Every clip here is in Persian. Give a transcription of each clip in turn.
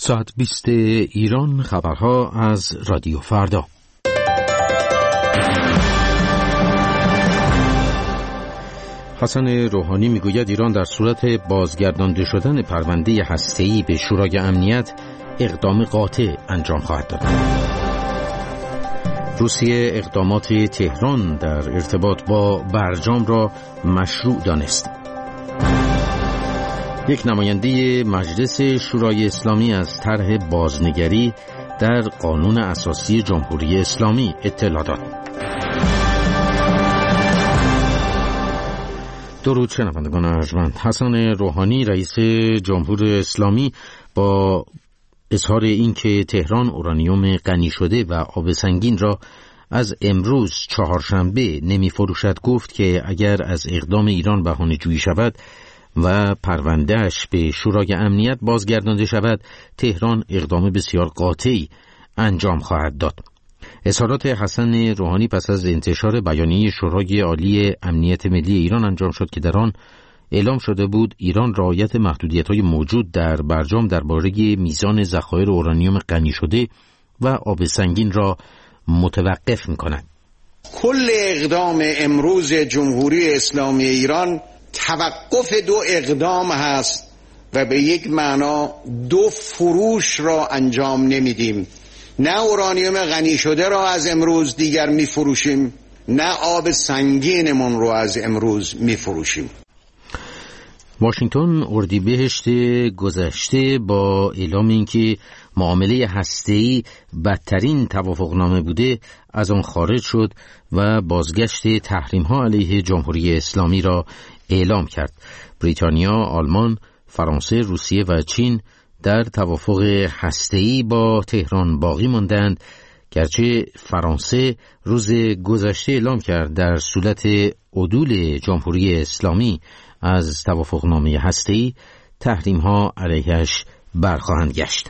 ساعت 20 ایران، خبرها از رادیو فردا. حسن روحانی میگوید ایران در صورت بازگردانده شدن پرونده هسته‌ای به شورای امنیت اقدام قاطع انجام خواهد داد. روسیه اقدامات تهران در ارتباط با برجام را مشروع دانست. یک نماینده مجلس شورای اسلامی از طرح بازنگری در قانون اساسی جمهوری اسلامی اطلاع داد. درود شنوندگان ارجمند. حسن روحانی رئیس جمهوری اسلامی با اظهار اینکه تهران اورانیوم غنی شده و آب سنگین را از امروز چهارشنبه نمی فروشد گفت که اگر از اقدام ایران بهانه جویی شود و پروندهش به شورای امنیت بازگردانده شود، تهران اقدام بسیار قاطعی انجام خواهد داد. اظهارات حسن روحانی پس از انتشار بیانیه شورای عالی امنیت ملی ایران انجام شد که در آن اعلام شده بود ایران رعایت محدودیت‌های موجود در برجام درباره میزان ذخایر اورانیوم غنی شده و آب سنگین را متوقف می‌کند. کل اقدام امروز جمهوری اسلامی ایران توقف دو اقدام هست و به یک معنا دو فروش را انجام نمیدیم. نه اورانیوم غنی شده را از امروز دیگر میفروشیم، نه آب سنگینمون را از امروز میفروشیم. واشنگتن اردیبهشت گذشته با اعلام اینکه معامله هسته‌ای بدترین توافقنامه بوده از آن خارج شد و بازگشت تحریم‌ها علیه جمهوری اسلامی را اعلام کرد. بریتانیا، آلمان، فرانسه، روسیه و چین در توافق هسته‌ای با تهران باقی ماندند، گرچه فرانسه روز گذشته اعلام کرد در صورت عدول جمهوری اسلامی از توافقنامه هسته‌ای تحریم‌ها علیهش برخواهند گشت.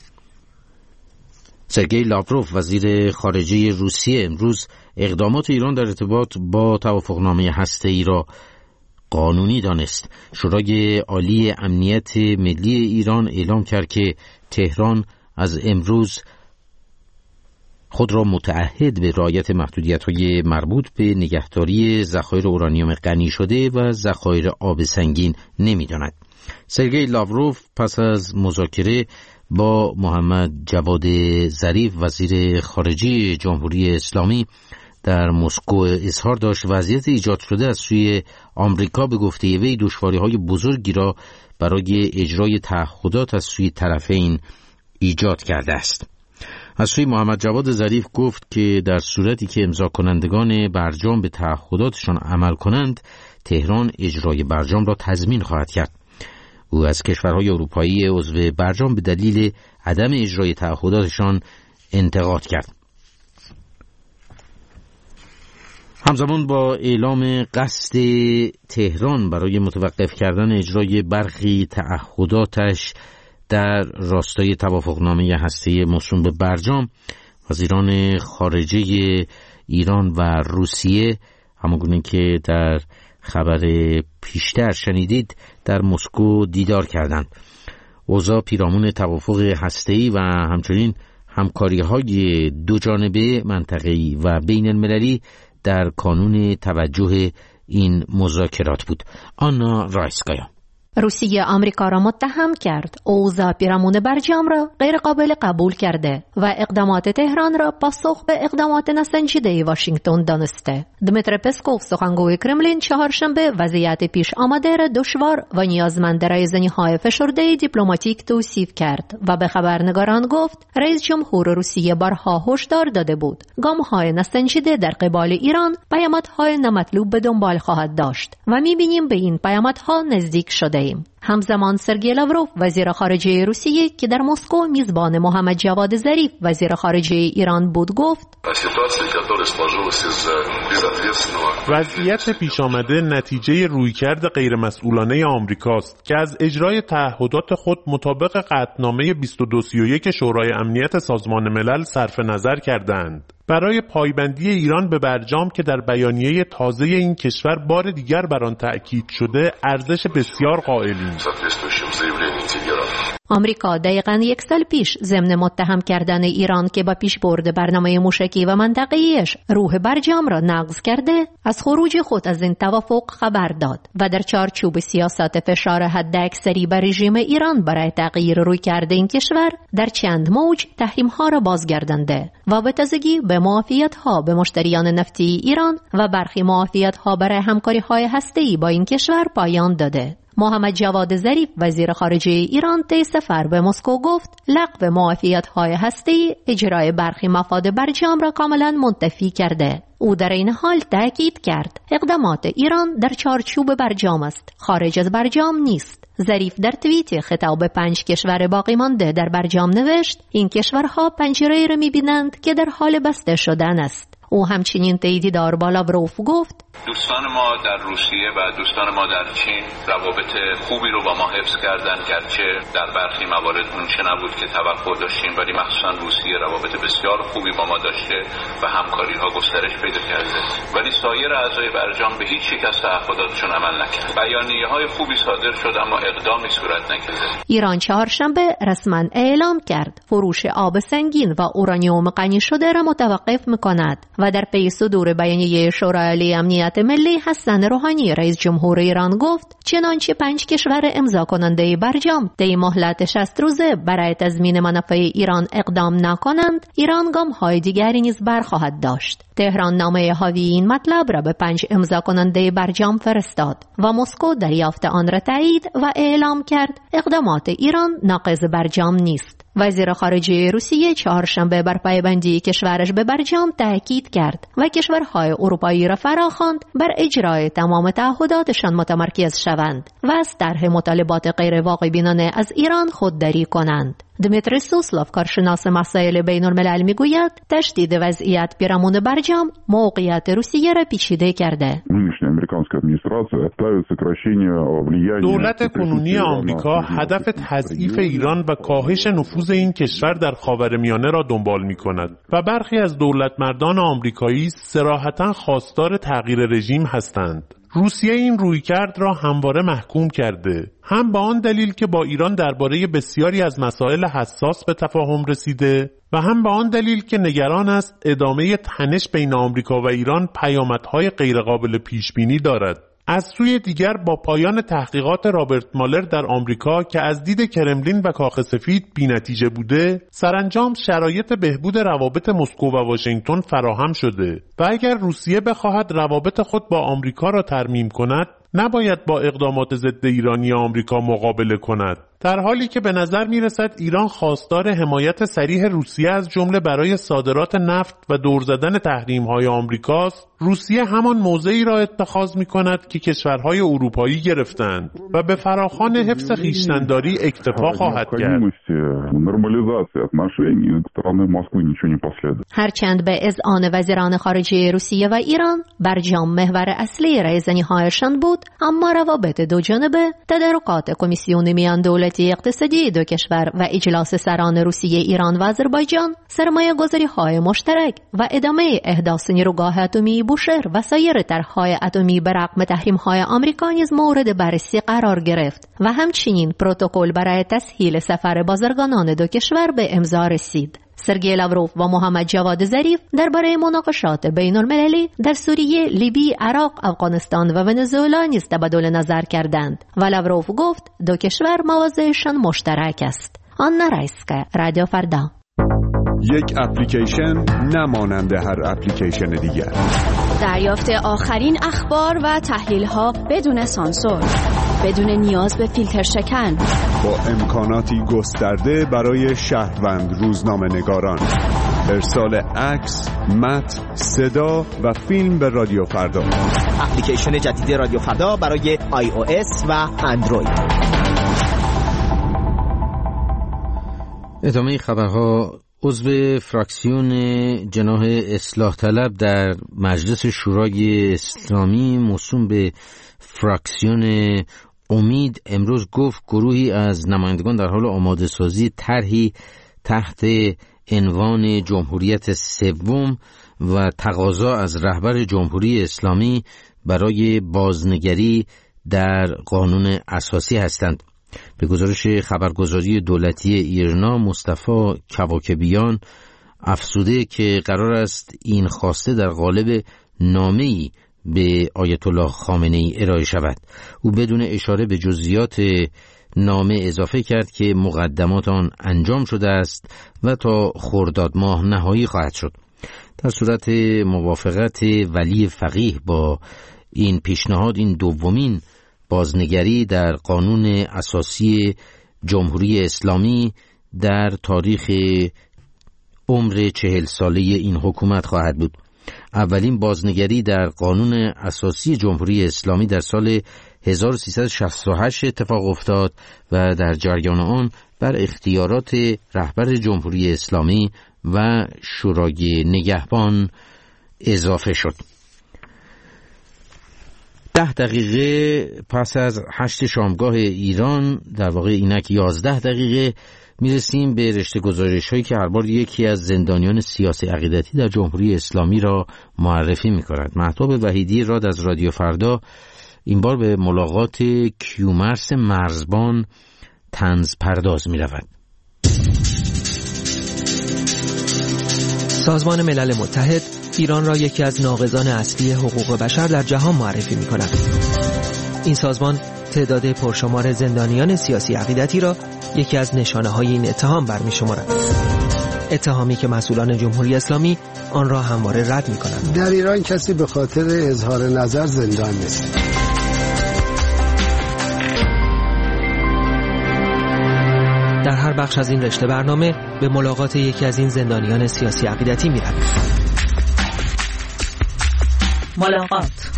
سرگئی لاوروف وزیر خارجه روسیه امروز اقدامات ایران در ارتباط با توافقنامه هسته‌ای را قانونی دانست. شورای عالی امنیت ملی ایران اعلام کرد که تهران از امروز خود را متعهد به رعایت محدودیت‌های مربوط به نگهداری ذخایر اورانیوم غنی شده و ذخایر آب سنگین نمی‌داند. سرگئی لاوروف پس از مذاکره با محمد جواد ظریف وزیر خارجه جمهوری اسلامی در مسکو اظهار داشت وضعیت ایجاد شده از سوی آمریکا به گفته وی دشواری‌های بزرگی را برای اجرای تعهدات از سوی طرفین ایجاد کرده است. از سوی محمد جواد ظریف گفت که در صورتی که امضا کنندگان برجام به تعهداتشان عمل کنند، تهران اجرای برجام را تضمین خواهد کرد. او از کشورهای اروپایی عضو برجام به دلیل عدم اجرای تعهداتشان انتقاد کرد. همزمان با اعلام قصد تهران برای متوقف کردن اجرای برخی تعهداتش در راستای توافقنامه هسته‌ای موسوم به برجام، وزیران خارجه ایران و روسیه همانگونه که در خبر پیشتر شنیدید در مسکو دیدار کردند. اوضاع پیرامون توافق هسته‌ای و همچنین همکاری‌های دوجانبه منطقه‌ای و بین‌المللی در کانون توجه این مذاکرات بود. آنا رایسکایا. روسیه آمریکا را متهم کرد اوضاع پیرامون برجام را غیر قابل قبول کرده و اقدامات تهران را پاسخ به اقدامات نسنجیده واشنگتن دانسته. دمیتر پسکوف سخنگوی کرملین چهارشنبه وضعیت پیش آمده را دشوار و نیازمند رایزنی‌های فشرده دیپلماتیک توصیف کرد و به خبرنگاران گفت رئیس جمهور روسیه بارها هشدار داده بود گام‌های نسنجیده در قبال ایران پیامدهای نامطلوب به دنبال خواهد داشت و می‌بینیم به این پیامدها نزدیک شده. همزمان سرگئی لاوروف وزیر خارجه روسیه که در مسکو میزبان محمد جواد ظریف وزیر خارجه ایران بود گفت وضعیت پیش آمده نتیجه رویکرد غیرمسئولانه آمریکاست که از اجرای تعهدات خود مطابق قطعنامه 2231 شورای امنیت سازمان ملل صرف نظر کردند. برای پایبندی ایران به برجام که در بیانیه تازه این کشور بار دیگر بر آن تأکید شده ارزش بسیار قائلیم. آمریکا دقیقاً 1 سال پیش ضمن متهم کردن ایران که با پیشبرد برنامه موشکی و منطقه‌ایش روح برجام را نقض کرده، از خروج خود از این توافق خبر داد و در چارچوب سیاست فشار حداکثری بر رژیم ایران برای تغییر رویکرد این کشور در چند موج تحریم‌ها را بازگردانده و به تازگی به معافیت‌ها به مشتریان نفتی ایران و برخی معافیت‌ها برای همکاری‌های هسته‌ای با این کشور پایان داده. محمد جواد ظریف وزیر خارجه ایران طی سفر به مسکو گفت لغو معافیت‌های هسته‌ای اجرای برخی مفاد برجام را کاملا منتفی کرده. او در این حال تاکید کرد اقدامات ایران در چارچوب برجام است، خارج از برجام نیست. ظریف در توییت خطاب به 5 کشور باقی مانده در برجام نوشت این کشورها پنجره‌ای را می‌بینند که در حال بسته شدن است. او همچنین طی دیدار با لاوروف گفت دوستان ما در روسیه و دوستان ما در چین روابط خوبی رو با ما حفظ کردن، گرچه در برخی موارد اونچه نبود که توقع داشتیم، ولی مخصوصا روسیه روابط بسیار خوبی با ما داشته و همکاری ها گسترش پیدا کرده، ولی سایر اعضای برجام به هیچ یک از تعهداتشون عمل نکرد. بیانیه های خوبی صادر شد اما اقدامی صورت نکرد. ایران چهارشنبه رسما اعلام کرد فروش آب سنگین و اورانیوم غنی شده را متوقف می‌کند و در پی صدور بیانیه شورای عالی امنیت ملی حسن روحانی رئیس جمهور ایران گفت چنانچه 5 کشور امضا کننده برجام طی مهلت 60 روزه برای تضمین منافع ایران اقدام نکنند، ایران گام‌های دیگری نیز برخواهد داشت. تهران نامه حاوی این مطلب را به 5 امضا کننده برجام فرستاد و مسکو دریافت آن را تایید و اعلام کرد اقدامات ایران ناقض برجام نیست. وزیر خارجه روسیه چهارشنبه بر پایبندی کشورش به برجام تاکید کرد و کشورهای اروپایی را فراخواند بر اجرای تمام تعهداتشان متمرکز شوند و از طرح مطالبات غیر واقع بینانه از ایران خودداری کنند. دمیتری سوسلوف کارشناس مسائل بین الملل میگوید تشدید وضعیت پیرامون برجام موقعیت روسیه را پیچیده کرده. دولت کنونی آمریکا هدف تضعیف ایران و کاهش نفوذ این کشور در خاورمیانه را دنبال می‌کند و برخی از دولتمردان آمریکایی صراحتاً خواستار تغییر رژیم هستند. روسیه این رویکرد را همواره محکوم کرده، هم با آن دلیل که با ایران درباره بسیاری از مسائل حساس به تفاهم رسیده و هم با آن دلیل که نگران است ادامه تنش بین آمریکا و ایران پیامدهای غیرقابل پیشبینی دارد. از سوی دیگر با پایان تحقیقات رابرت مالر در آمریکا که از دید کرملین و کاخ سفید بی‌نتیجه بوده، سرانجام شرایط بهبود روابط مسکو و واشنگتن فراهم شده و اگر روسیه بخواهد روابط خود با آمریکا را ترمیم کند، نباید با اقدامات ضد ایرانی آمریکا مقابله کند. در حالی که به نظر می‌رسد ایران خواستار حمایت صریح روسیه از جمله برای صادرات نفت و دور زدن تحریم‌های آمریکاست، روسیه همان موضعی را اتخاذ می‌کند که کشورهای اروپایی گرفتند و به فراخوان حفظ خویشتن‌داری اکتفا خواهد کرد. هرچند به اذعان وزیران خارجه روسیه و ایران برجام محور اصلی رایزنی‌هایشان بود، اما روابط دو جانبه، تدارکات کمیسیون میان دولتی اقتصادی دو کشور و اجلاس سران روسیه، ایران و آذربایجان، سرمایه‌گذاری‌های مشترک و ادامه احداث نیروگاه اتمی بوشهر و سایر طرح‌های اتمی به رغم تحریم‌های آمریکا نیز مورد بررسی قرار گرفت و همچنین پروتکل برای تسهیل سفر بازرگانان دو کشور به امضا رسید. سرگئی لاوروف و محمد جواد ظریف درباره مناقشات بین المللی در سوریه، لیبی، عراق، افغانستان و ونزوئلا نیز تبادل نظر کردند و لاوروف گفت دو کشور مواضعشان مشترک است. آنا رایسکا، رادیو فردا. یک اپلیکیشن نمانند هر اپلیکیشن دیگر. دریافت آخرین اخبار و تحلیل‌ها بدون سانسور، بدون نیاز به فیلتر شکن، با امکاناتی گسترده برای شهروند روزنامه‌نگاران. ارسال عکس، متن، صدا و فیلم به رادیو فردا. اپلیکیشن جدید رادیو فردا برای iOS و اندروید. ادامه خبرها. عضو فراکسیون جناح اصلاح طلب در مجلس شورای اسلامی موسوم به فراکسیون امید امروز گفت گروهی از نمایندگان در حال آماده سازی طرحی تحت عنوان جمهوریت سوم و تقاضا از رهبر جمهوری اسلامی برای بازنگری در قانون اساسی هستند. به گزارش خبرگزاری دولتی ایرنا، مصطفی کواکبیان افزوده که قرار است این خواسته در قالب نامه‌ای به آیت الله خامنه‌ای ارائه شود. او بدون اشاره به جزئیات نامه اضافه کرد که مقدمات آن انجام شده است و تا خرداد ماه نهایی خواهد شد. در صورت موافقت ولی فقیه با این پیشنهاد، این دومین بازنگری در قانون اساسی جمهوری اسلامی در تاریخ عمر 40 ساله این حکومت خواهد بود. اولین بازنگری در قانون اساسی جمهوری اسلامی در سال 1368 اتفاق افتاد و در جریان آن بر اختیارات رهبر جمهوری اسلامی و شورای نگهبان اضافه شد. 10 دقیقه پس از 8 شامگاه ایران، در واقع اینک 11 دقیقه، میرسیم به رشته گزارش هایی که هر بار یکی از زندانیان سیاسی عقیدتی در جمهوری اسلامی را معرفی می کند. مهتاب وحیدی راد از رادیو فردا این بار به ملاقات کیومرث مرزبان طنز پرداز می رود. سازمان ملل متحد ایران را یکی از ناقضان اصلی حقوق بشر در جهان معرفی می کند. این سازمان تعداد پرشمار زندانیان سیاسی عقیدتی را یکی از نشانه‌های این اتهام برمی شمارد. اتهامی که مسئولان جمهوری اسلامی آن را همواره رد می کنند. در ایران کسی به خاطر اظهار نظر زندان نیست. در هر بخش از این رشته برنامه به ملاقات یکی از این زندانیان سیاسی عقیدتی می رویم. ملاقات.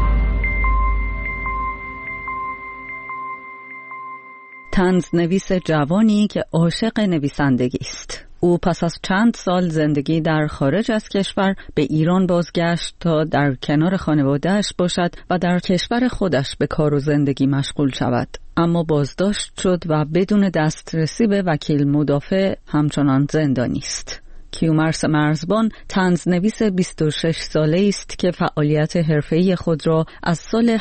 طنزنویس جوانی که عاشق نویسندگی است. او پس از چند سال زندگی در خارج از کشور به ایران بازگشت تا در کنار خانواده‌اش باشد و در کشور خودش به کار و زندگی مشغول شود. اما بازداشت شد و بدون دسترسی به وکیل مدافع همچنان زندانی است. کیومرث مرزبان طنزنویس 26 ساله است که فعالیت حرفه‌ای خود را از سال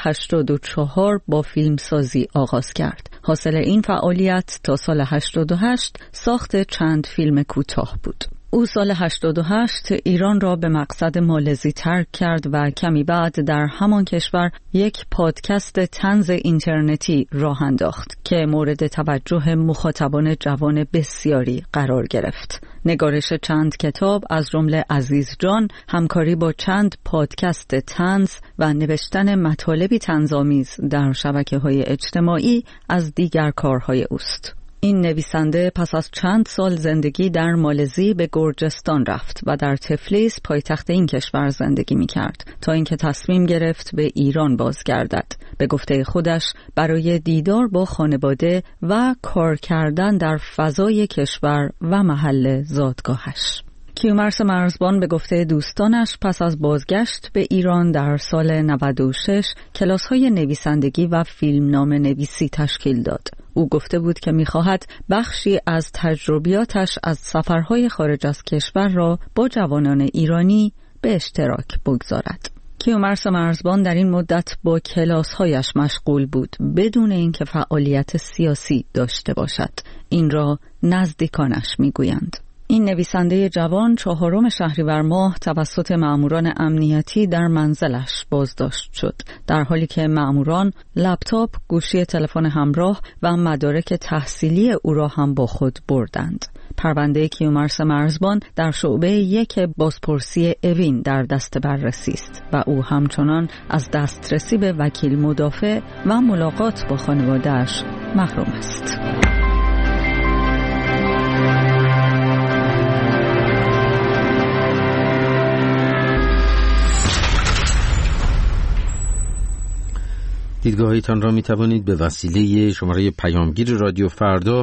84 با فیلمسازی آغاز کرد. حاصل این فعالیت تا سال 88 ساخت چند فیلم کوتاه بود. او سال 88 ایران را به مقصد مالزی ترک کرد و کمی بعد در همان کشور یک پادکست طنز اینترنتی راه انداخت که مورد توجه مخاطبان جوان بسیاری قرار گرفت. نگارش چند کتاب از جمله عزیز جان، همکاری با چند پادکست طنز و نوشتن مطالبی طنزآمیز در شبکه‌های اجتماعی از دیگر کارهای اوست. این نویسنده پس از چند سال زندگی در مالزی به گرجستان رفت و در تفلیس پایتخت این کشور زندگی می کرد تا اینکه تصمیم گرفت به ایران بازگردد. به گفته خودش برای دیدار با خانواده و کار کردن در فضای کشور و محل زادگاهش. کیومرث مرزبان به گفته دوستانش پس از بازگشت به ایران در سال 96 کلاس‌های نویسندگی و فیلمنامه نویسی تشکیل داد. او گفته بود که می‌خواهد بخشی از تجربیاتش از سفرهای خارج از کشور را با جوانان ایرانی به اشتراک بگذارد. کیومرث مرزبان در این مدت با کلاس‌هایش مشغول بود بدون اینکه فعالیت سیاسی داشته باشد. این را نزدیکانش می‌گویند. این نویسنده جوان 4 شهریور ماه توسط مأموران امنیتی در منزلش بازداشت شد، در حالی که مأموران لپتاپ، گوشی تلفن همراه و مدارک تحصیلی او را هم با خود بردند. پرونده کیومرث مرزبان در شعبه 1 بازپرسی اوین در دست بررسی است و او همچنان از دسترسی به وکیل مدافع و ملاقات با خانواده‌اش محروم است. دیدگاهیتان را می توانید به وسیله شماره پیامگیر رادیو فردا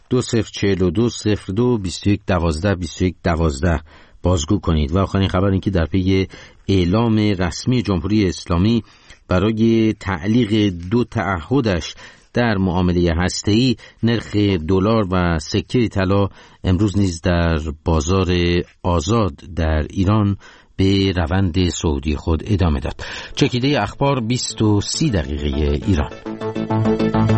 2042022112 بازگو کنید. و آخرین خبر این که در پی اعلام رسمی جمهوری اسلامی برای تعلیق 2 تعهدش در معامله هسته‌ای، نرخ دلار و سکه طلا امروز نیز در بازار آزاد در ایران به روند صعودی خود ادامه داد. چکیده اخبار 20 و 30 دقیقه ایران.